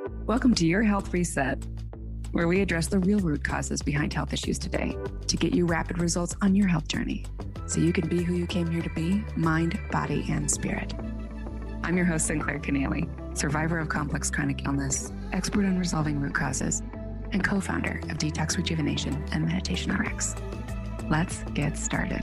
Welcome to Your Health Reset, where we address the real root causes behind health issues today to get you rapid results on your health journey so you can be who you came here to be, mind, body, and spirit. I'm your host, Sinclair Keneally, survivor of complex chronic illness, expert on resolving root causes, and co-founder of Detox Rejuvenation and Meditation RX. Let's get started.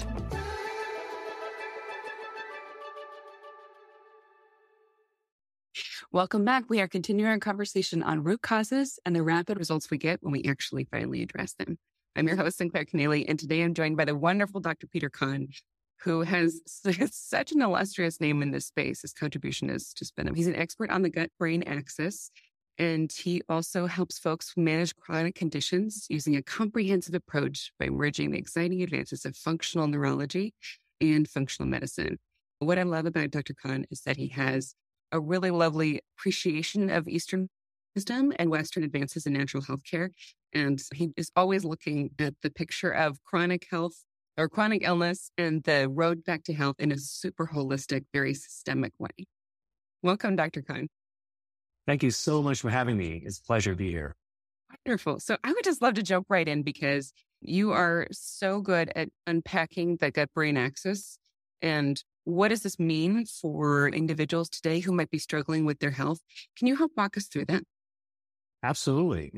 Welcome back. We are continuing our conversation on root causes and the rapid results we get when we actually finally address them. I'm your host, Sinclair Keneally, and today I'm joined by the wonderful Dr. Peter Kahn, who has such an illustrious name in this space. His contribution has just been, he's an expert on the gut-brain axis, and he also helps folks manage chronic conditions using a comprehensive approach by merging the exciting advances of functional neurology and functional medicine. What I love about Dr. Kahn is that he has a really lovely appreciation of Eastern wisdom and Western advances in natural health care. And he is always looking at the picture of chronic health or chronic illness and the road back to health in a super holistic, very systemic way. Welcome, Dr. Kahn. Thank you so much for having me. It's a pleasure to be here. Wonderful. So I would just love to jump right in because you are so good at unpacking the gut-brain axis. And what does this mean for individuals today who might be struggling with their health? Can you help walk us through that? Absolutely.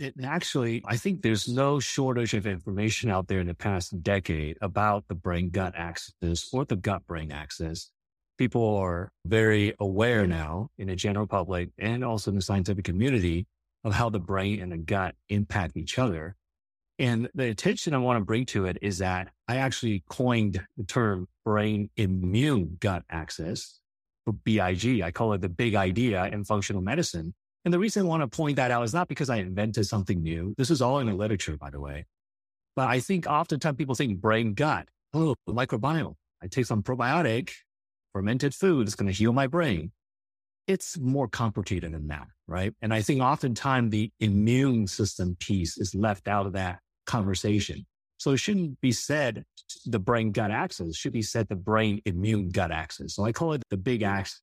I think there's no shortage of information out there in the past decade about the brain-gut axis or the gut-brain axis. People are very aware now in the general public and also in the scientific community of how the brain and the gut impact each other. And the attention I want to bring to it is that I actually coined the term brain immune gut axis, or BIG. I call it the big idea in functional medicine. And the reason I want to point that out is not because I invented something new. This is all in the literature, by the way. But I think oftentimes people think brain gut, oh, microbiome. I take some probiotic, fermented food, it's going to heal my brain. It's more complicated than that, right? And I think oftentimes the immune system piece is left out of that conversation. So it shouldn't be said the brain gut axis, it should be said the brain immune gut axis. So I call it the big ass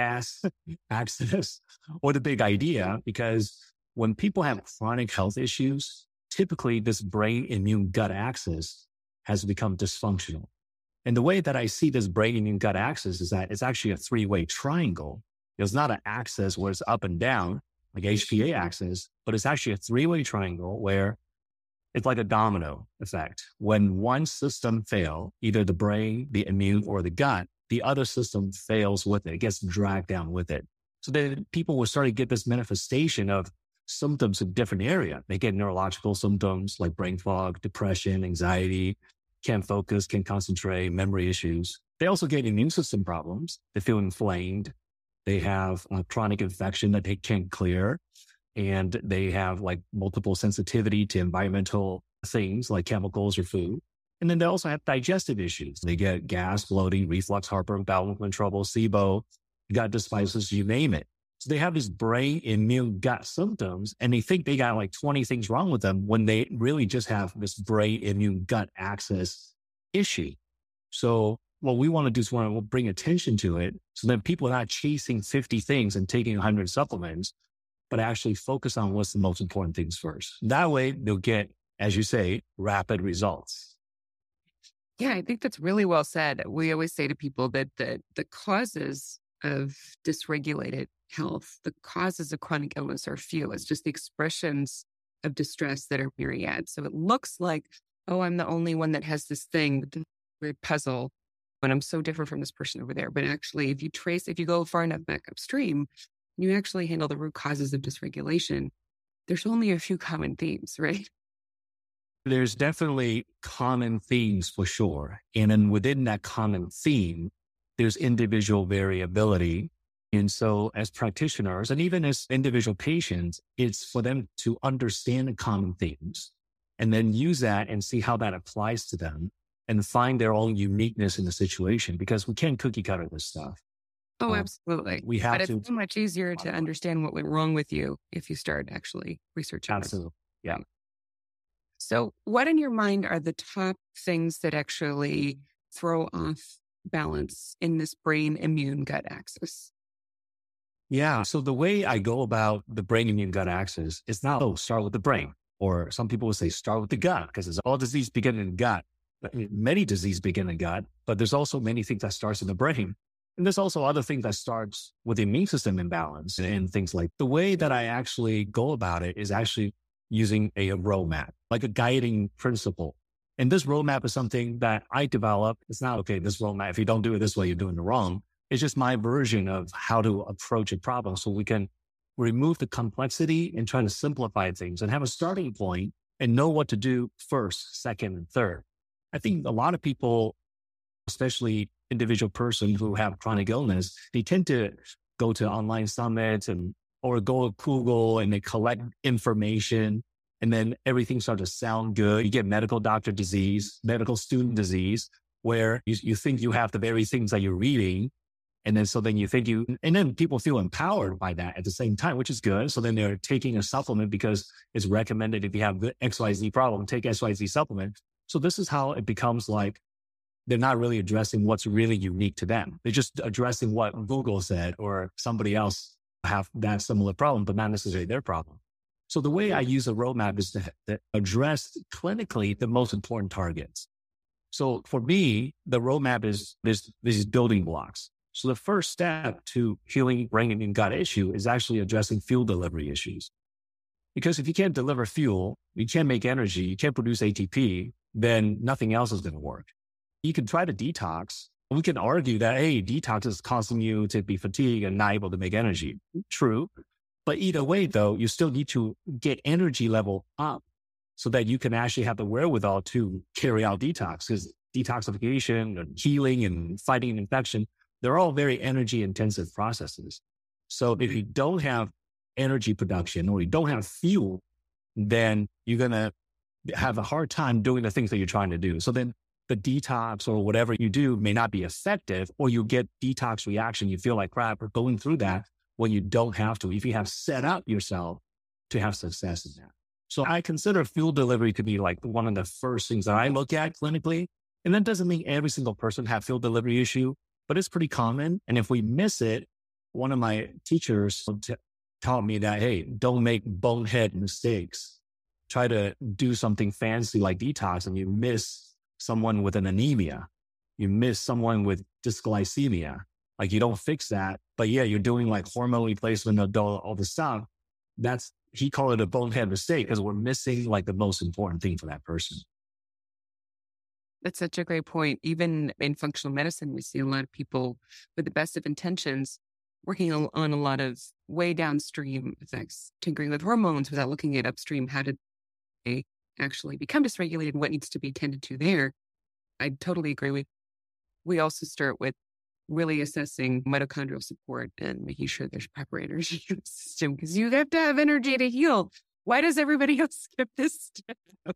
axis or the big idea, because when people have chronic health issues, typically this brain immune gut axis has become dysfunctional. And the way that I see this brain immune gut axis is that it's actually a three-way triangle. It's not an axis where it's up and down like HPA axis, but it's actually a three-way triangle where it's like a domino effect. When one system fails, either the brain, the immune, or the gut, the other system fails with it. It gets dragged down with it. So then people will start to get this manifestation of symptoms in different areas. They get neurological symptoms like brain fog, depression, anxiety, can't focus, can't concentrate, memory issues. They also get immune system problems. They feel inflamed. They have a chronic infection that they can't clear. And they have like multiple sensitivity to environmental things like chemicals or food. And then they also have digestive issues. They get gas, bloating, reflux, heartburn, bowel movement trouble, SIBO, gut dysbiosis, you name it. So they have this brain immune gut symptoms and they think they got like 20 things wrong with them when they really just have this brain immune gut axis issue. So what we want to do is want to bring attention to it so that people are not chasing 50 things and taking 100 supplements, but actually focus on what's the most important things first. That way they'll get, as you say, rapid results. Yeah, I think that's really well said. We always say to people that the causes of dysregulated health, the causes of chronic illness are few. It's just the expressions of distress that are myriad. So it looks like, oh, I'm the only one that has this thing, the weird puzzle, and I'm so different from this person over there. But actually, if you go far enough back upstream, you actually handle the root causes of dysregulation, there's only a few common themes, right? There's definitely common themes for sure. And then within that common theme, there's individual variability. And so as practitioners and even as individual patients, it's for them to understand the common themes and then use that and see how that applies to them and find their own uniqueness in the situation, because we can't cookie cutter this stuff. Oh, absolutely. But it's so much easier to understand what went wrong with you if you start actually researching. Absolutely. Yeah. So what in your mind are the top things that actually throw off balance in this brain immune gut axis? Yeah. So the way I go about the brain immune gut axis is not, oh, start with the brain. Or some people will say start with the gut because it's all disease begin in the gut. Many disease begin in the gut, but there's also many things that starts in the brain. And there's also other things that starts with the immune system imbalance and things like the way that I actually go about it is actually using a roadmap, like a guiding principle. And this roadmap is something that I developed. It's not, okay, this roadmap, if you don't do it this way, you're doing it wrong. It's just my version of how to approach a problem so we can remove the complexity and try to simplify things and have a starting point and know what to do first, second, and third. I think a lot of people, especially individual persons who have chronic illness, they tend to go to online summits or go to Google and they collect information and then everything starts to sound good. You get medical doctor disease, medical student disease, where you think you have the very things that you're reading. And then you think and then people feel empowered by that at the same time, which is good. So then they're taking a supplement because it's recommended if you have the XYZ problem, take XYZ supplement. So this is how it becomes like they're not really addressing what's really unique to them. They're just addressing what Google said or somebody else have that similar problem, but not necessarily their problem. So the way I use a roadmap is to address clinically the most important targets. So for me, the roadmap is these building blocks. So the first step to healing brain and gut issue is actually addressing fuel delivery issues. Because if you can't deliver fuel, you can't make energy, you can't produce ATP, then nothing else is going to work. You can try to detox. We can argue that, hey, detox is causing you to be fatigued and not able to make energy. True. But either way, though, you still need to get energy level up so that you can actually have the wherewithal to carry out detox. Because detoxification and healing and fighting an infection, they're all very energy intensive processes. So if you don't have energy production or you don't have fuel, then you're going to have a hard time doing the things that you're trying to do. So then the detox or whatever you do may not be effective, or you get detox reaction. You feel like crap or going through that when you don't have to, if you have set up yourself to have success in that. So I consider fuel delivery to be like one of the first things that I look at clinically. And that doesn't mean every single person have fuel delivery issue, but it's pretty common. And if we miss it, one of my teachers taught me that, hey, don't make bonehead mistakes. Try to do something fancy like detox and you miss someone with an anemia. You miss someone with dysglycemia. Like you don't fix that, but yeah, you're doing like hormone replacement, all the stuff. He called it a bonehead mistake because we're missing like the most important thing for that person. That's such a great point. Even in functional medicine, we see a lot of people with the best of intentions working on a lot of way downstream effects, tinkering with hormones without looking at upstream. How did they actually become dysregulated? What needs to be tended to there? I totally agree with. We also start with really assessing mitochondrial support and making sure there's proper energy in the system because you have to have energy to heal. Why does everybody else skip this step?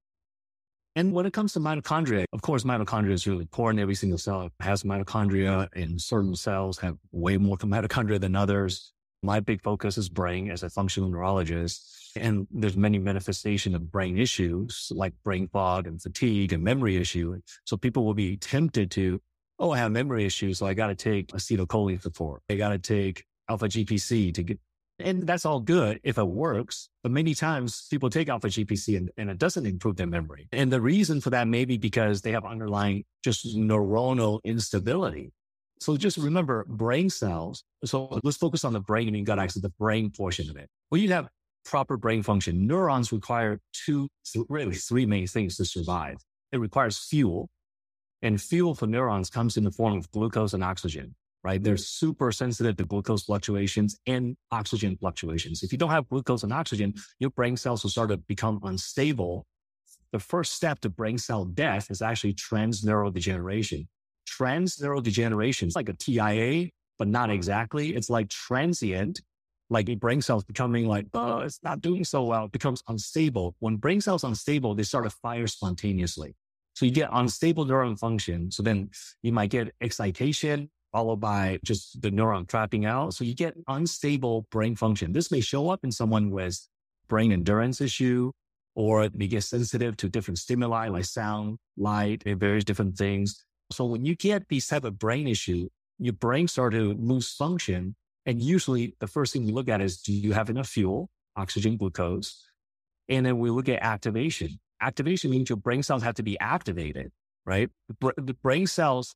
And when it comes to mitochondria, of course, mitochondria is really important. Every single cell has mitochondria, and certain cells have way more mitochondria than others. My big focus is brain as a functional neurologist. And there's many manifestations of brain issues like brain fog and fatigue and memory issue. So people will be tempted to, I have memory issues, so I got to take acetylcholine support. I got to take alpha GPC to get, and that's all good if it works. But many times people take alpha GPC and it doesn't improve their memory. And the reason for that may be because they have underlying just neuronal instability. So just remember brain cells. So let's focus on the brain and gut axis, the brain portion of it. When you have proper brain function, neurons require three main things to survive. It requires fuel. And fuel for neurons comes in the form of glucose and oxygen, right? They're super sensitive to glucose fluctuations and oxygen fluctuations. If you don't have glucose and oxygen, your brain cells will start to become unstable. The first step to brain cell death is actually transneurodegeneration. Transneurodegeneration is like a TIA, but not exactly. It's like transient, like your brain cells becoming like, it's not doing so well. It becomes unstable. When brain cells unstable, they start to fire spontaneously. So you get unstable neuron function. So then you might get excitation followed by just the neuron trapping out. So you get unstable brain function. This may show up in someone with brain endurance issue, or they get sensitive to different stimuli like sound, light, and various different things. So when you get these type of brain issue, your brain start to lose function. And usually the first thing we look at is, do you have enough fuel, oxygen, glucose? And then we look at activation. Activation means your brain cells have to be activated, right? The brain cells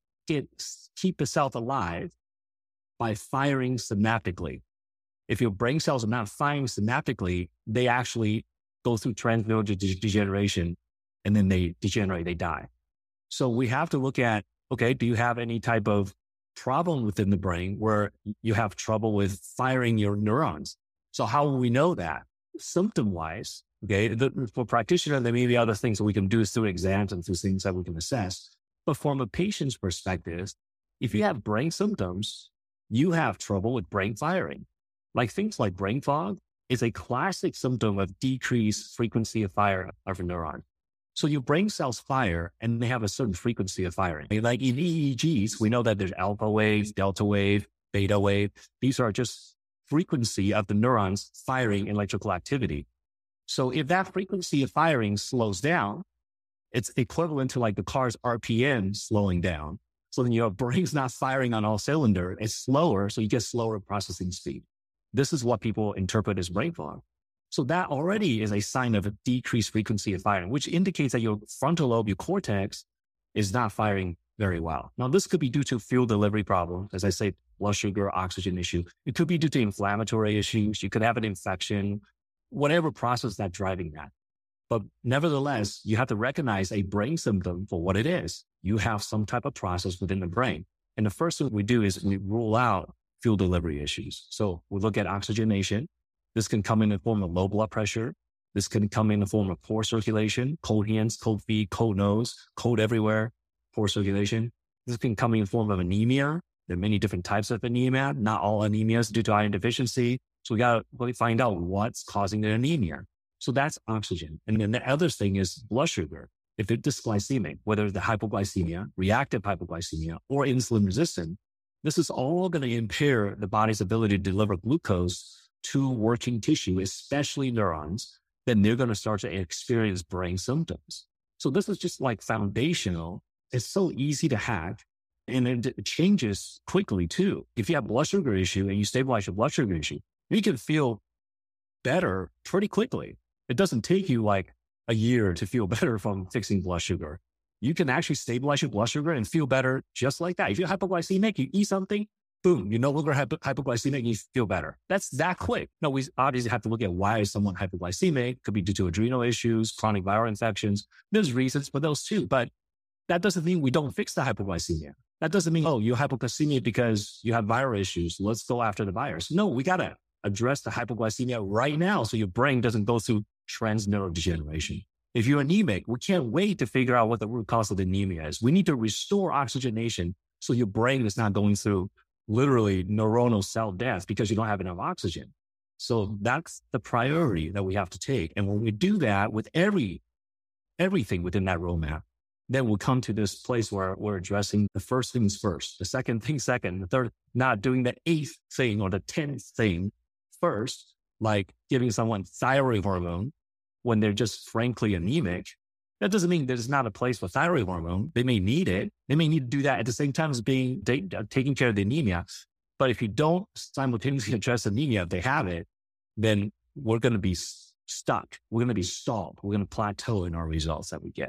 keep the cells alive by firing synaptically. If your brain cells are not firing synaptically, they actually go through transneural degeneration, and then they degenerate, they die. So we have to look at, okay, do you have any type of problem within the brain where you have trouble with firing your neurons? So how will we know that? Symptom-wise, okay, for practitioner, there may be other things that we can do through exams and through things that we can assess. But from a patient's perspective, if you have brain symptoms, you have trouble with brain firing. Like things like brain fog is a classic symptom of decreased frequency of fire of a neuron. So your brain cells fire and they have a certain frequency of firing. Like in EEGs, we know that there's alpha wave, delta wave, beta wave. These are just frequency of the neurons firing electrical activity. So if that frequency of firing slows down, it's equivalent to like the car's RPM slowing down. So then your brain's not firing on all cylinders. It's slower, so you get slower processing speed. This is what people interpret as brain fog. So that already is a sign of a decreased frequency of firing, which indicates that your frontal lobe, your cortex, is not firing very well. Now, this could be due to fuel delivery problems, as I say, blood sugar, oxygen issue. It could be due to inflammatory issues. You could have an infection, whatever process that's driving that. But nevertheless, you have to recognize a brain symptom for what it is. You have some type of process within the brain. And the first thing we do is we rule out fuel delivery issues. So we look at oxygenation. This can come in the form of low blood pressure. This can come in the form of poor circulation, cold hands, cold feet, cold nose, cold everywhere, poor circulation. This can come in the form of anemia. There are many different types of anemia. Not all anemia is due to iron deficiency. So we got to really find out what's causing the anemia. So that's oxygen. And then the other thing is blood sugar. If it's dysglycemic, whether it's the hypoglycemia, reactive hypoglycemia, or insulin resistant, this is all going to impair the body's ability to deliver glucose to working tissue, especially neurons. Then they're going to start to experience brain symptoms. So this is just like foundational. It's so easy to hack, and it changes quickly too. If you have blood sugar issue and you stabilize your blood sugar issue, you can feel better pretty quickly. It doesn't take you like a year to feel better from fixing blood sugar. You can actually stabilize your blood sugar and feel better just like that. If you're hypoglycemic, you eat something, boom, you no longer have hypoglycemic, you feel better. That's that quick. No, we obviously have to look at why is someone hypoglycemic. Could be due to adrenal issues, chronic viral infections. There's reasons for those too, but that doesn't mean we don't fix the hypoglycemia. That doesn't mean, oh, you're hypoglycemic because you have viral issues. Let's go after the virus. No, we got to address the hypoglycemia right now so your brain doesn't go through transneural degeneration. If you're anemic, we can't wait to figure out what the root cause of the anemia is. We need to restore oxygenation so your brain is not going through literally neuronal cell death because you don't have enough oxygen. So that's the priority that we have to take. And when we do that with everything within that roadmap, then we'll come to this place where we're addressing the first things first, the second thing second, the third, not doing the 8th thing or the 10th thing first, like giving someone thyroid hormone when they're just frankly anemic. That doesn't mean there's not a place for thyroid hormone. They may need it. They may need to do that at the same time as taking care of the anemia. But if you don't simultaneously address anemia, if they have it, then we're going to be stuck. We're going to be stalled. We're going to plateau in our results that we get.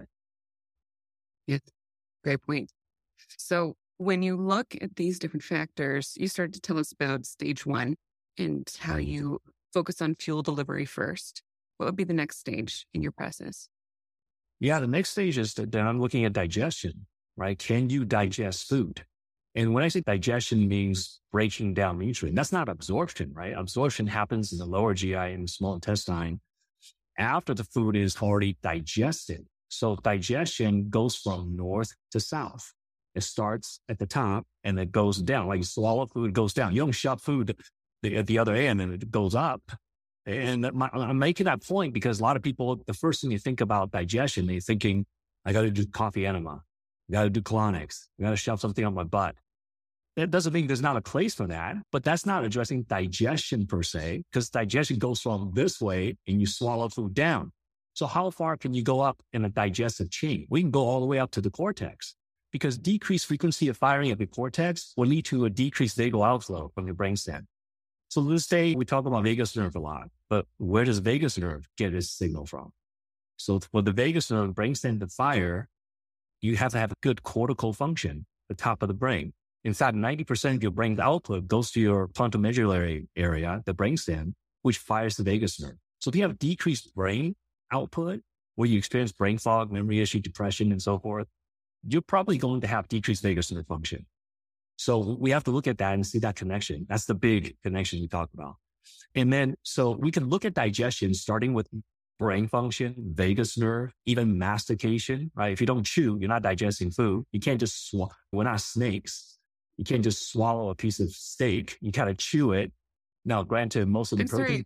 Yes, great point. So when you look at these different factors, you started to tell us about stage 1 and how you focus on fuel delivery first. What would be the next stage in your process? Yeah, the next stage is that I'm looking at digestion, right? Can you digest food? And when I say digestion means breaking down nutrient, that's not absorption, right? Absorption happens in the lower GI and the small intestine after the food is already digested. So digestion goes from north to south. It starts at the top and it goes down. Like you swallow food, it goes down. You don't shove food at the other end and it goes up. And I'm making that point because a lot of people, the first thing you think about digestion, they're thinking, I got to do coffee enema. I got to do colonics. I got to shove something on my butt. That doesn't mean there's not a place for that, but that's not addressing digestion per se, because digestion goes from this way and you swallow food down. So how far can you go up in a digestive chain? We can go all the way up to the cortex, because decreased frequency of firing of the cortex will lead to a decreased vagal outflow from your brainstem. So let's say we talk about vagus nerve a lot, but where does vagus nerve get its signal from? So for the vagus nerve brainstem to fire, you have to have a good cortical function, the top of the brain. In fact, 90% of your brain's output goes to your frontal medullary area, the brainstem, which fires the vagus nerve. So if you have decreased brain output, where you experience brain fog, memory issue, depression, and so forth, you're probably going to have decreased vagus nerve function. So we have to look at that and see that connection. That's the big connection we talk about. And then, so we can look at digestion starting with brain function, vagus nerve, even mastication, right? If you don't chew, you're not digesting food. You can't just we're not snakes. You can't just swallow a piece of steak. You kind of chew it. Now, granted, most of the protein.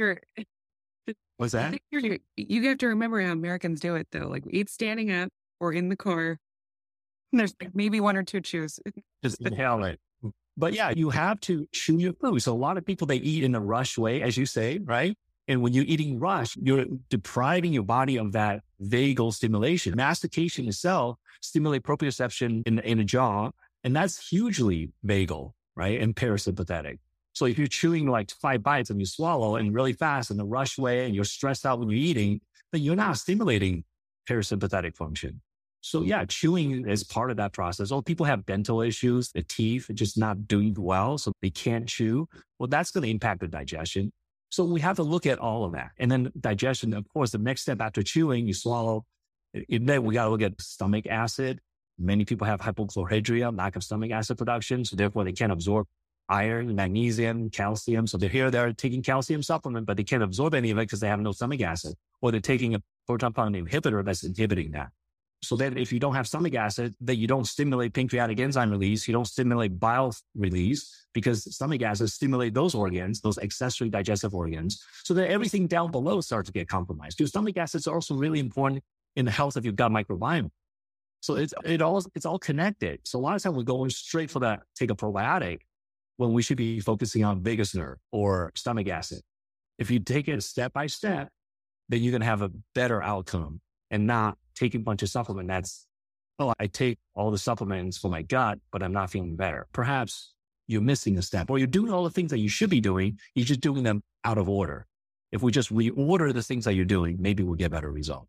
What's that? You have to remember how Americans do it, though. Like we eat standing up or in the car. There's maybe one or two chews. Just inhale it. But yeah, you have to chew your food. So a lot of people, they eat in a rush way, as you say, right? And when you're eating rush, you're depriving your body of that vagal stimulation. Mastication itself stimulates proprioception in the jaw, and that's hugely vagal, right? And parasympathetic. So if you're chewing like 5 bites and you swallow and really fast in a rush way and you're stressed out when you're eating, then you're not stimulating parasympathetic function. So yeah, chewing is part of that process. Or people have dental issues, the teeth are just not doing well, so they can't chew. Well, that's going to impact the digestion. So we have to look at all of that. And then digestion, of course, the next step after chewing, you swallow. Then we got to look at stomach acid. Many people have hypochlorhydria, lack of stomach acid production. So therefore they can't absorb iron, magnesium, calcium. So they're taking calcium supplement, but they can't absorb any of it because they have no stomach acid. Or they're taking a proton pump inhibitor that's inhibiting that. So then if you don't have stomach acid, then you don't stimulate pancreatic enzyme release. You don't stimulate bile release because stomach acid stimulate those organs, those accessory digestive organs. So that everything down below starts to get compromised. Your stomach acids are also really important in the health of your gut microbiome. So it's all connected. So a lot of times we're going straight for that, take a probiotic when we should be focusing on vagus nerve or stomach acid. If you take it step by step, then you're going to have a better outcome and not taking a bunch of supplement. That's, I take all the supplements for my gut, but I'm not feeling better. Perhaps you're missing a step or you're doing all the things that you should be doing. You're just doing them out of order. If we just reorder the things that you're doing, maybe we'll get better results.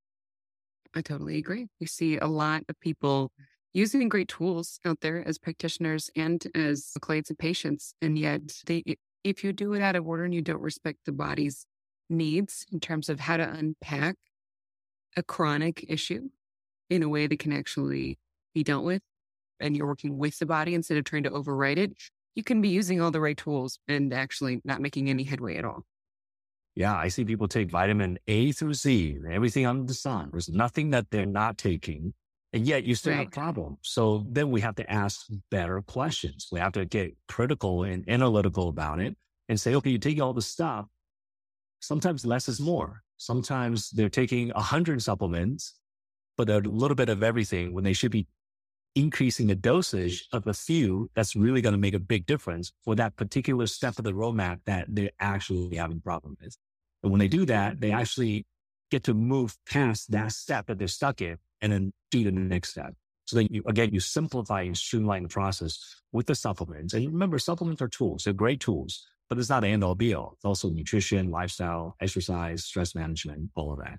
I totally agree. We see a lot of people using great tools out there as practitioners and as clients and patients. And yet if you do it out of order and you don't respect the body's needs in terms of how to unpack a chronic issue in a way that can actually be dealt with, and you're working with the body instead of trying to override it, you can be using all the right tools and actually not making any headway at all. Yeah, I see people take vitamin A through Z, everything under the sun. There's nothing that they're not taking, and yet you still have problems. So then we have to ask better questions. We have to get critical and analytical about it and say, okay, you take all the stuff. Sometimes less is more. Sometimes they're taking 100 supplements, but a little bit of everything when they should be increasing the dosage of a few. That's really going to make a big difference for that particular step of the roadmap that they're actually having problems with. And when they do that, they actually get to move past that step that they're stuck in and then do the next step. So then you simplify and streamline the process with the supplements. And remember, supplements are tools. They're great tools, but it's not the end all be all. It's also nutrition, lifestyle, exercise, stress management, all of that.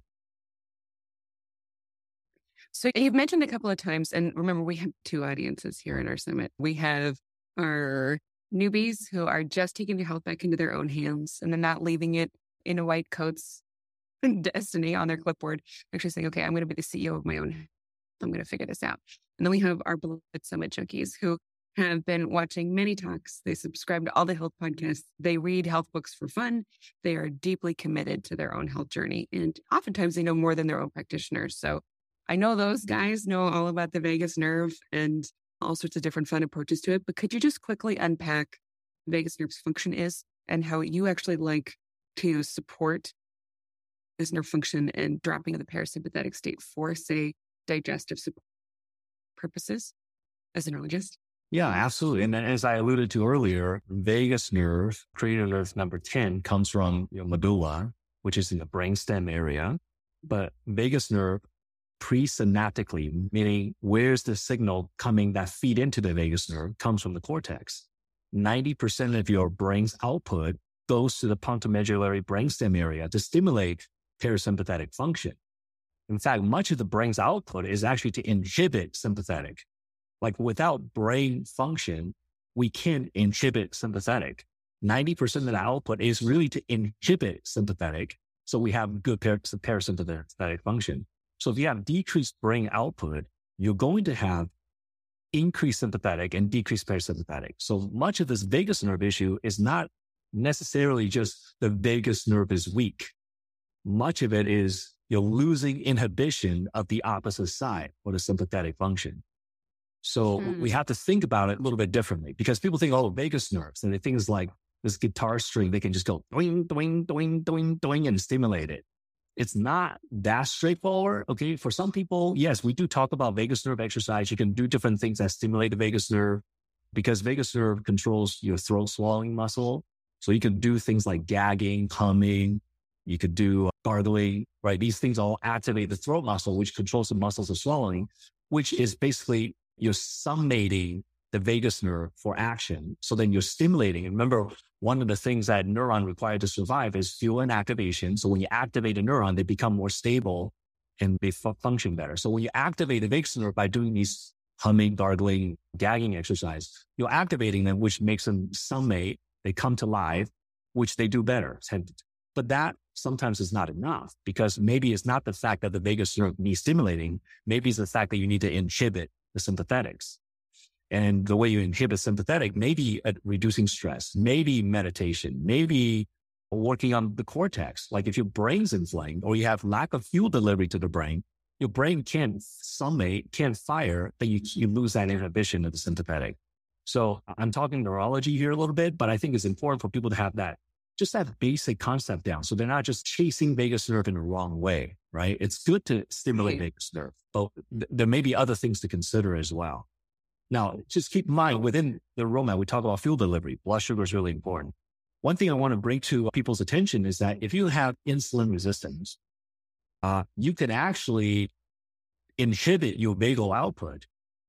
So you've mentioned a couple of times, and remember, we have 2 audiences here in our summit. We have our newbies who are just taking their health back into their own hands and then not leaving it in a white coat's destiny on their clipboard, actually saying, okay, I'm going to be the CEO of my own. I'm going to figure this out. And then we have our beloved summit junkies who have been watching many talks. They subscribe to all the health podcasts. They read health books for fun. They are deeply committed to their own health journey. And oftentimes they know more than their own practitioners. So I know those guys know all about the vagus nerve and all sorts of different fun approaches to it. But could you just quickly unpack vagus nerve's function is and how you actually like to support this nerve function and dropping of the parasympathetic state for, say, digestive support purposes as a neurologist? Yeah, absolutely. And as I alluded to earlier, vagus nerve, cranial nerve number 10, comes from your medulla, which is in the brainstem area. But vagus nerve presynaptically, meaning where's the signal coming that feed into the vagus nerve, comes from the cortex. 90% of your brain's output goes to the pontomedullary brainstem area to stimulate parasympathetic function. In fact, much of the brain's output is actually to inhibit sympathetic. Like without brain function, we can't inhibit sympathetic. 90% of the output is really to inhibit sympathetic. So we have good parasympathetic function. So if you have decreased brain output, you're going to have increased sympathetic and decreased parasympathetic. So much of this vagus nerve issue is not necessarily just the vagus nerve is weak. Much of it is you're losing inhibition of the opposite side or the sympathetic function. So we have to think about it a little bit differently, because people think, oh, vagus nerves, and they think it's like this guitar string, they can just go doing, doing, doing, doing, doing and stimulate it. It's not that straightforward. Okay. For some people, yes, we do talk about vagus nerve exercise. You can do different things that stimulate the vagus nerve, because vagus nerve controls your throat swallowing muscle. So you can do things like gagging, humming. You could do gargling, right? These things all activate the throat muscle, which controls the muscles of swallowing, which is basically you're summating the vagus nerve for action. So then you're stimulating. And remember, one of the things that neuron required to survive is fuel and activation. So when you activate a neuron, they become more stable and they function better. So when you activate the vagus nerve by doing these humming, gargling, gagging exercise, you're activating them, which makes them summate. They come to life, which they do better. But that sometimes is not enough, because maybe it's not the fact that the vagus nerve needs stimulating. Maybe it's the fact that you need to inhibit the sympathetics. And the way you inhibit sympathetic, maybe reducing stress, maybe meditation, maybe working on the cortex. Like if your brain's inflamed or you have lack of fuel delivery to the brain, your brain can't summate, can't fire, then you lose that inhibition of the sympathetic. So I'm talking neurology here a little bit, but I think it's important for people to have just that basic concept down. So they're not just chasing vagus nerve in the wrong way, right? It's good to stimulate vagus nerve, but there may be other things to consider as well. Now, just keep in mind, within the roadmap, we talk about fuel delivery. Blood sugar is really important. One thing I want to bring to people's attention is that if you have insulin resistance, you can actually inhibit your vagal output.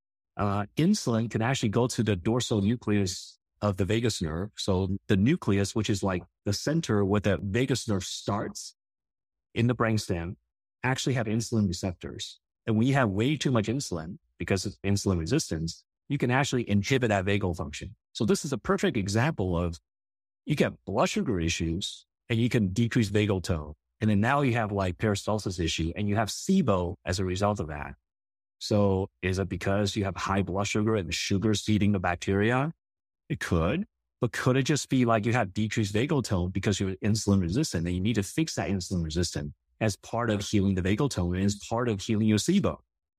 Insulin can actually go to the dorsal nucleus of the vagus nerve. So the nucleus, which is like the center where the vagus nerve starts in the brainstem, actually have insulin receptors. And when you have way too much insulin, because of insulin resistance, you can actually inhibit that vagal function. So this is a perfect example of you get blood sugar issues and you can decrease vagal tone. And then now you have like peristalsis issue and you have SIBO as a result of that. So is it because you have high blood sugar and the sugar's feeding the bacteria? It could, but could it just be like you have decreased vagal tone because you're insulin resistant and you need to fix that insulin resistance as part of healing the vagal tone and as part of healing your SIBO?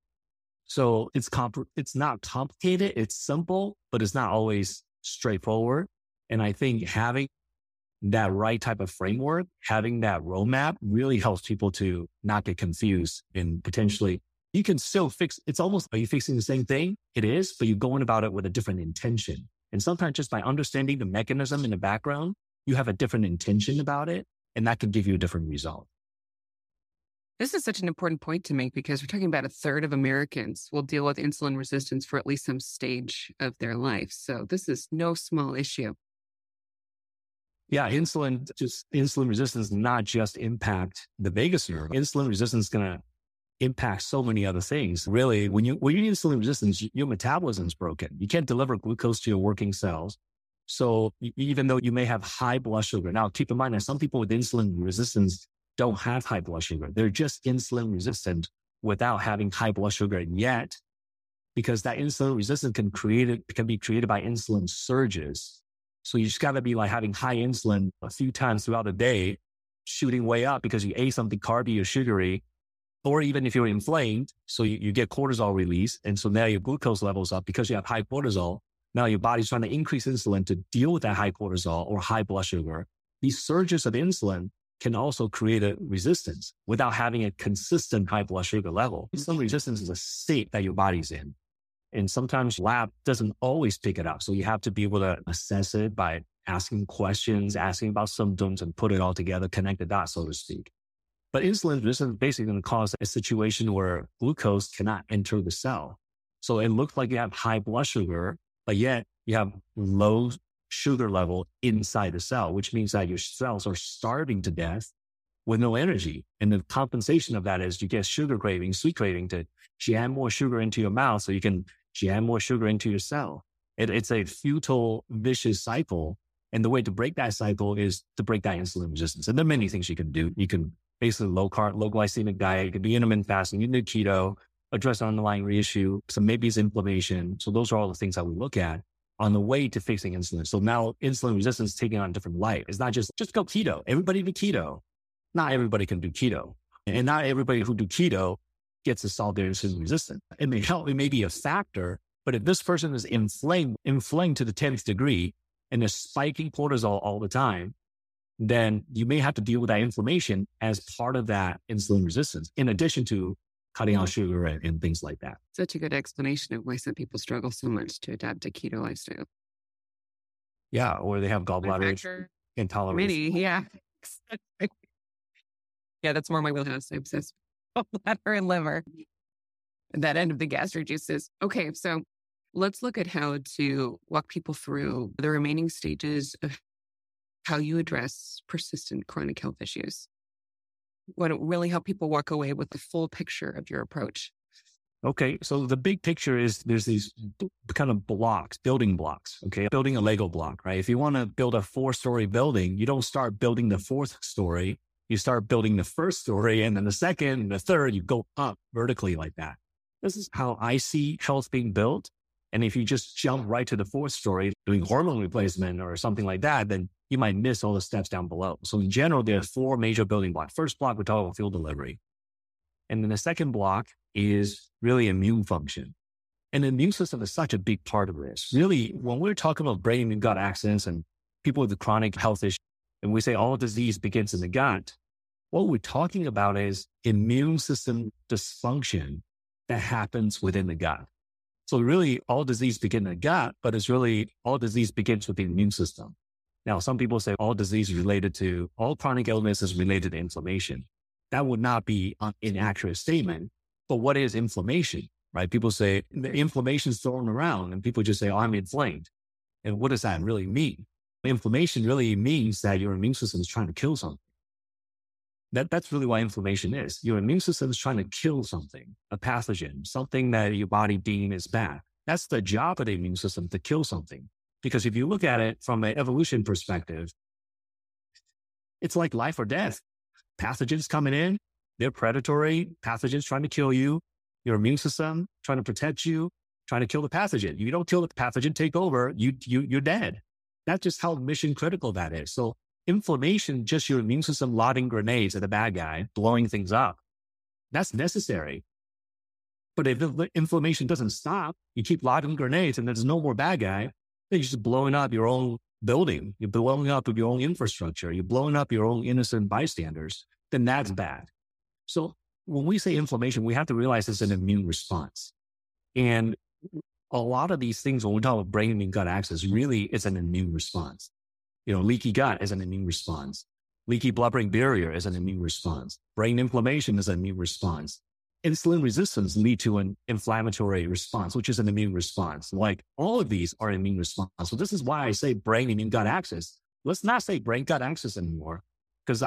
So it's not complicated. It's simple, but it's not always straightforward. And I think having that right type of framework, having that roadmap really helps people to not get confused and potentially you can still fix. It's almost, are you fixing the same thing? It is, but you're going about it with a different intention. And sometimes just by understanding the mechanism in the background, you have a different intention about it, and that could give you a different result. This is such an important point to make because we're talking about a third of Americans will deal with insulin resistance for at least some stage of their life. So this is no small issue. Yeah, insulin resistance not just impact the vagus nerve. Insulin resistance is going to impact so many other things. Really, when you're insulin resistance, your metabolism is broken. You can't deliver glucose to your working cells. So even though you may have high blood sugar, now keep in mind that some people with insulin resistance don't have high blood sugar. They're just insulin resistant without having high blood sugar yet, because that insulin resistance can be created by insulin surges. So you just got to be like having high insulin a few times throughout the day, shooting way up because you ate something carby or sugary, or even if you're inflamed, so you get cortisol release. And so now your glucose level's up because you have high cortisol. Now your body's trying to increase insulin to deal with that high cortisol or high blood sugar. These surges of insulin can also create a resistance without having a consistent high blood sugar level. Insulin resistance is a state that your body's in. And sometimes lab doesn't always pick it up. So you have to be able to assess it by asking questions, asking about symptoms and put it all together, connect the dots, so to speak. But insulin resistance is basically going to cause a situation where glucose cannot enter the cell. So it looks like you have high blood sugar, but yet you have low sugar level inside the cell, which means that your cells are starving to death with no energy. And the compensation of that is you get sugar craving, sweet craving to jam more sugar into your mouth so you can jam more sugar into your cell. It's a futile, vicious cycle. And the way to break that cycle is to break that insulin resistance. And there are many things you can do. You can basically low carb, low glycemic diet. You can do intermittent fasting. You can do keto, address the underlying reissue. So maybe it's inflammation. So those are all the things that we look at on the way to fixing insulin. So now insulin resistance is taking on a different life. It's not just go keto. Everybody do keto. Not everybody can do keto. And not everybody who do keto gets to solve their insulin resistance. It may help. It may be a factor. But if this person is inflamed to the 10th degree and they're spiking cortisol all the time, then you may have to deal with that inflammation as part of that insulin resistance, in addition to cutting out sugar and things like that. Such a good explanation of why some people struggle so much to adapt a keto lifestyle. Yeah, or they have gallbladder intolerance. Many, yeah. Yeah, that's more my wheelhouse. I'm obsessed with gallbladder and liver. That end of the gastric juices. Okay, so let's look at how to walk people through the remaining stages of how you address persistent chronic health issues. What really help people walk away with the full picture of your approach. Okay, so the big picture is there's these kind of blocks, building blocks, okay? Building a Lego block, right? If you want to build a 4-story building, you don't start building the 4th story. You start building the 1st story, and then the 2nd and the 3rd, you go up vertically like that. This is how I see health being built. And if you just jump right to the 4th story, doing hormone replacement or something like that, then you might miss all the steps down below. So in general, there are 4 major building blocks. First block, we talk about fuel delivery. And then the second block is really immune function. And the immune system is such a big part of this. Really, when we're talking about brain and gut axis and people with the chronic health issues, and we say all disease begins in the gut, what we're talking about is immune system dysfunction that happens within the gut. So really all disease begins in the gut, but it's really all disease begins with the immune system. Now, some people say all disease is related to, all chronic illness is related to inflammation. That would not be an inaccurate statement, but what is inflammation, right? People say the inflammation is thrown around and people just say, oh, I'm inflamed. And what does that really mean? Inflammation really means that your immune system is trying to kill something. That's really what inflammation is. Your immune system is trying to kill something, a pathogen, something that your body deems is bad. That's the job of the immune system, to kill something. Because if you look at it from an evolution perspective, it's like life or death. Pathogens coming in, they're predatory, pathogens trying to kill you, your immune system trying to protect you, trying to kill the pathogen. You don't kill the pathogen, take over, you're dead. That's just how mission critical that is. So inflammation, just your immune system lobbing grenades at the bad guy, blowing things up. That's necessary. But if the inflammation doesn't stop, you keep lobbing grenades and there's no more bad guy, then you're just blowing up your own building. You're blowing up your own infrastructure. You're blowing up your own innocent bystanders. Then that's bad. So when we say inflammation, we have to realize it's an immune response. And a lot of these things, when we talk about brain and gut axis, really it's an immune response. Leaky gut is an immune response. Leaky blood-brain barrier is an immune response. Brain inflammation is an immune response. Insulin resistance lead to an inflammatory response, which is an immune response. Like all of these are immune response. So this is why I say brain and gut axis. Let's not say brain gut axis anymore, because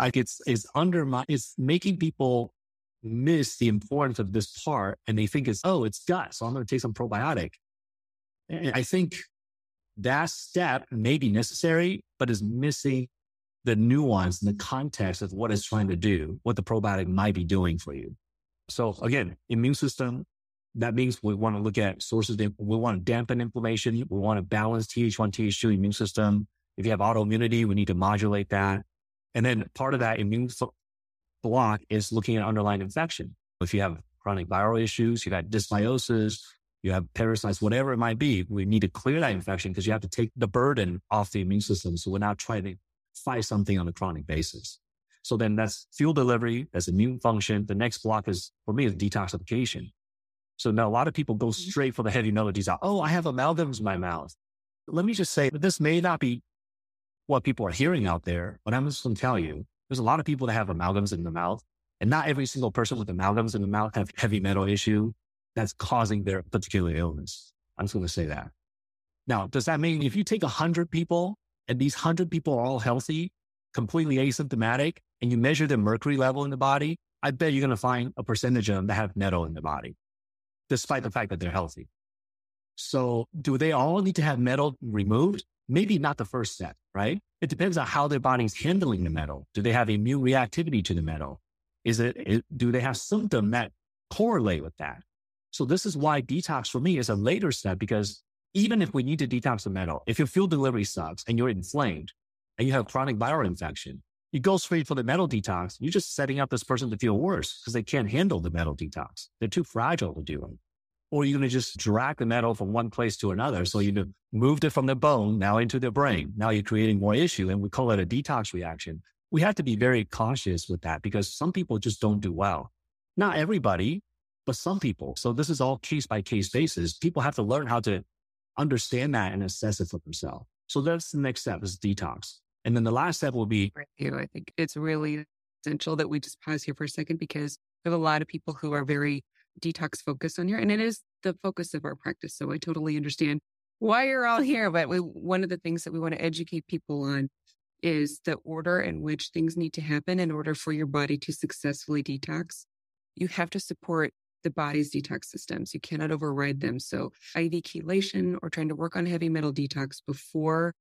it's making people miss the importance of this part, and they think it's gut, so I'm going to take some probiotic. And I think that step may be necessary, but is missing the nuance and the context of what it's trying to do, what the probiotic might be doing for you. So again, immune system, that means we want to look at sources. We want to dampen inflammation. We want to balance Th1, Th2 immune system. If you have autoimmunity, we need to modulate that. And then part of that immune block is looking at underlying infection. If you have chronic viral issues, you've got dysbiosis, you have parasites, whatever it might be, we need to clear that infection because you have to take the burden off the immune system. So we're not trying to fight something on a chronic basis. So then that's fuel delivery, that's immune function. The next block is, for me, is detoxification. So now a lot of people go straight for the heavy melodies out. Oh, I have amalgams in my mouth. Let me just say that this may not be what people are hearing out there, but I'm just going to tell you, there's a lot of people that have amalgams in the mouth, and not every single person with amalgams in the mouth have heavy metal issue that's causing their particular illness. I'm just going to say that. Now, does that mean if you take 100 people and these 100 people are all healthy, completely asymptomatic, and you measure their mercury level in the body, I bet you're going to find a percentage of them that have metal in the body, despite the fact that they're healthy. So do they all need to have metal removed? Maybe not the first step, right? It depends on how their body's handling the metal. Do they have immune reactivity to the metal? Do they have symptoms that correlate with that? So this is why detox for me is a later step, because even if we need to detox the metal, if your fuel delivery sucks and you're inflamed and you have chronic viral infection, you go straight for the metal detox. You're just setting up this person to feel worse because they can't handle the metal detox. They're too fragile to do it. Or you're going to just drag the metal from one place to another. So you moved it from the bone now into the brain. Now you're creating more issue, and we call it a detox reaction. We have to be very cautious with that because some people just don't do well. Not everybody, but some people. So this is all case by case basis. People have to learn how to understand that and assess it for themselves. So that's the next step, is detox. And then the last step will be. I think it's really essential that we just pause here for a second, because we have a lot of people who are very detox focused on here, and it is the focus of our practice. So I totally understand why you're all here. But one of the things that we want to educate people on is the order in which things need to happen in order for your body to successfully detox. You have to support the body's detox systems. You cannot override them. So IV chelation or trying to work on heavy metal detox before,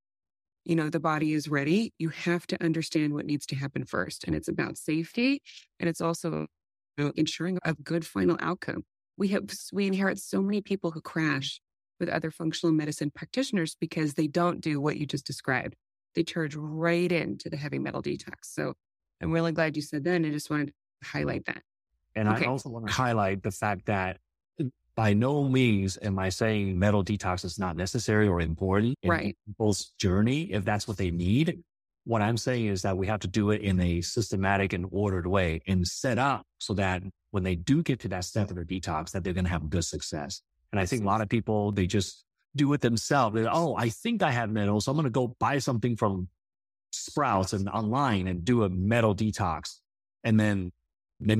the body is ready, you have to understand what needs to happen first. And it's about safety. And it's also ensuring a good final outcome. We inherit so many people who crash with other functional medicine practitioners because they don't do what you just described. They charge right into the heavy metal detox. So I'm really glad you said that. And I just wanted to highlight that. And I also want to highlight the fact that by no means am I saying metal detox is not necessary or important in people's journey if that's what they need. What I'm saying is that we have to do it in a systematic and ordered way and set up so that when they do get to that step of their detox, that they're going to have good success. And I think a lot of people, they just do it themselves. I think I have metal, so I'm going to go buy something from Sprouts and online and do a metal detox. And then they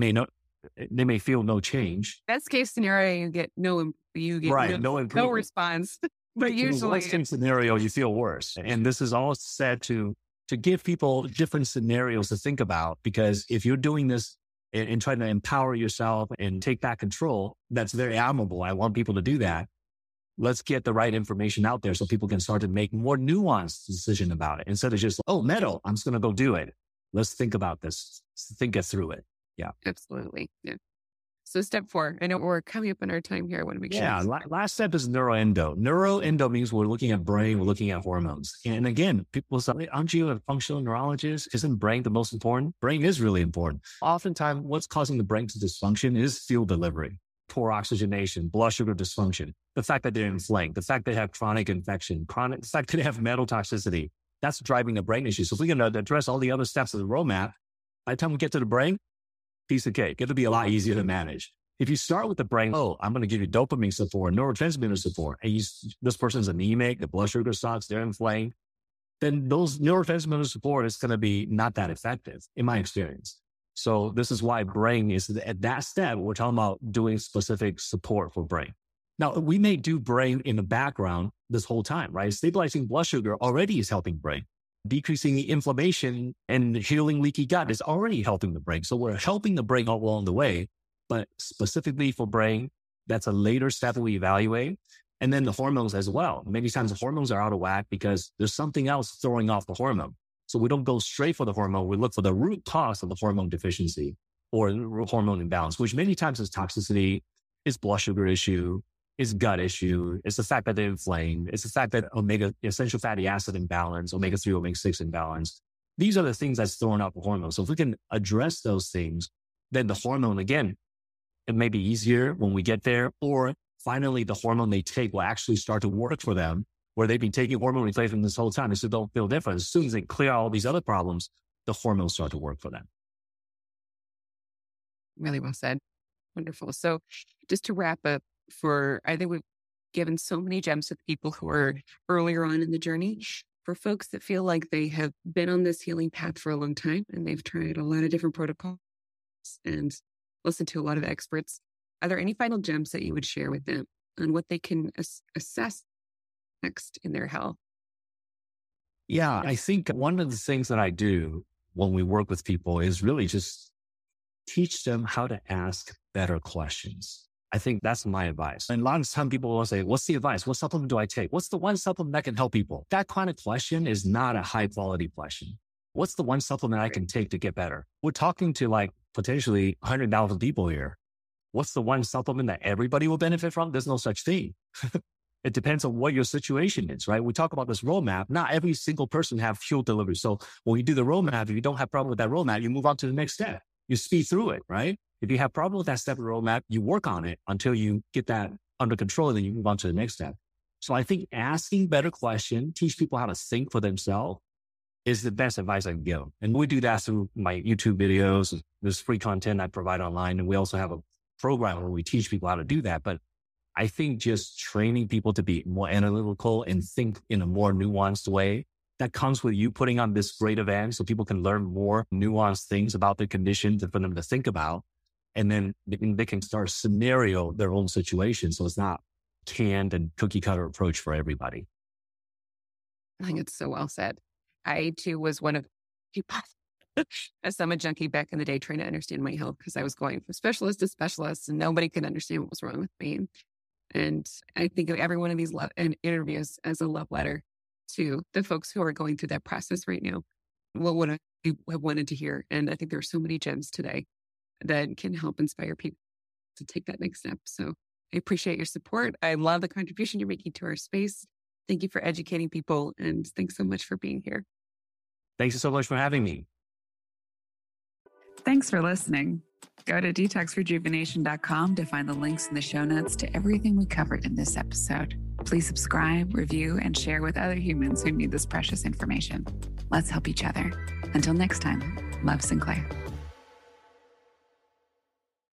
may feel no change. Best case scenario, you get no response. But usually, worst case scenario, you feel worse. And this is all said to give people different scenarios to think about, because if you're doing this and trying to empower yourself and take back control, that's very admirable. I want people to do that. Let's get the right information out there so people can start to make more nuanced decision about it instead of just, metal, I'm just going to go do it. Let's think about this, think it through it. Yeah, absolutely. Yeah. So step 4, I know we're coming up on our time here. I want to make sure. Yeah. Last step is neuroendo. Neuroendo means we're looking at brain, we're looking at hormones. And again, people say, aren't you a functional neurologist? Isn't brain the most important? Brain is really important. Oftentimes, what's causing the brain to dysfunction is fuel delivery, poor oxygenation, blood sugar dysfunction, the fact that they're inflamed, the fact they have chronic infection, the fact that they have metal toxicity. That's driving the brain issue. So if we can address all the other steps of the roadmap, by the time we get to the brain, piece of cake. It'll be a lot easier to manage. If you start with the brain, I'm going to give you dopamine support, neurotransmitter support, and this person's anemic, the blood sugar sucks, they're inflamed, then those neurotransmitter support is going to be not that effective in my experience. So this is why brain is at that step. We're talking about doing specific support for brain. Now, we may do brain in the background this whole time, right? Stabilizing blood sugar already is helping brain. Decreasing the inflammation and healing leaky gut is already helping the brain. So we're helping the brain all along the way, but specifically for brain, that's a later step that we evaluate. And then the hormones as well. Many times the hormones are out of whack because there's something else throwing off the hormone. So we don't go straight for the hormone. We look for the root cause of the hormone deficiency or hormone imbalance, which many times is toxicity, is blood sugar issue, is gut issue. It's the fact that they're inflamed. It's the fact that essential fatty acid imbalance, omega-3, omega-6 imbalance. These are the things that's throwing out the hormone. So if we can address those things, then the hormone, again, it may be easier when we get there, or finally the hormone they take will actually start to work for them, where they've been taking hormone replacement this whole time. They still don't feel different. As soon as they clear all these other problems, the hormones start to work for them. Really well said. Wonderful. So just to wrap up, I think we've given so many gems to people who are earlier on in the journey. For folks that feel like they have been on this healing path for a long time and they've tried a lot of different protocols and listened to a lot of experts, are there any final gems that you would share with them on what they can assess next in their health. Yeah, I think one of the things that I do when we work with people is really just teach them how to ask better questions. I think that's my advice. And a lot of time people will say, what's the advice? What supplement do I take? What's the one supplement that can help people? That kind of question is not a high quality question. What's the one supplement I can take to get better? We're talking to like potentially 100,000 people here. What's the one supplement that everybody will benefit from? There's no such thing. It depends on what your situation is, right? We talk about this roadmap. Not every single person have fuel delivery. So when you do the roadmap, if you don't have problem with that roadmap, you move on to the next step. You speed through it, right? If you have problem with that step of the roadmap, you work on it until you get that under control, then you move on to the next step. So I think asking better questions, teach people how to think for themselves is the best advice I can give. And we do that through my YouTube videos. There's free content I provide online. And we also have a program where we teach people how to do that. But I think just training people to be more analytical and think in a more nuanced way, that comes with you putting on this great event so people can learn more nuanced things about their conditions and for them to think about. And then they can start scenario their own situation. So it's not canned and cookie cutter approach for everybody. I think it's so well said. I too was one of people, a summit junkie back in the day, trying to understand my health because I was going from specialist to specialist and nobody could understand what was wrong with me. And I think of every one of these interviews as a love letter to the folks who are going through that process right now. What would I have wanted to hear? And I think there are so many gems today that can help inspire people to take that next step. So I appreciate your support. I love the contribution you're making to our space. Thank you for educating people. And thanks so much for being here. Thanks so much for having me. Thanks for listening. Go to detoxrejuvenation.com to find the links in the show notes to everything we covered in this episode. Please subscribe, review, and share with other humans who need this precious information. Let's help each other. Until next time, love, Sinclair.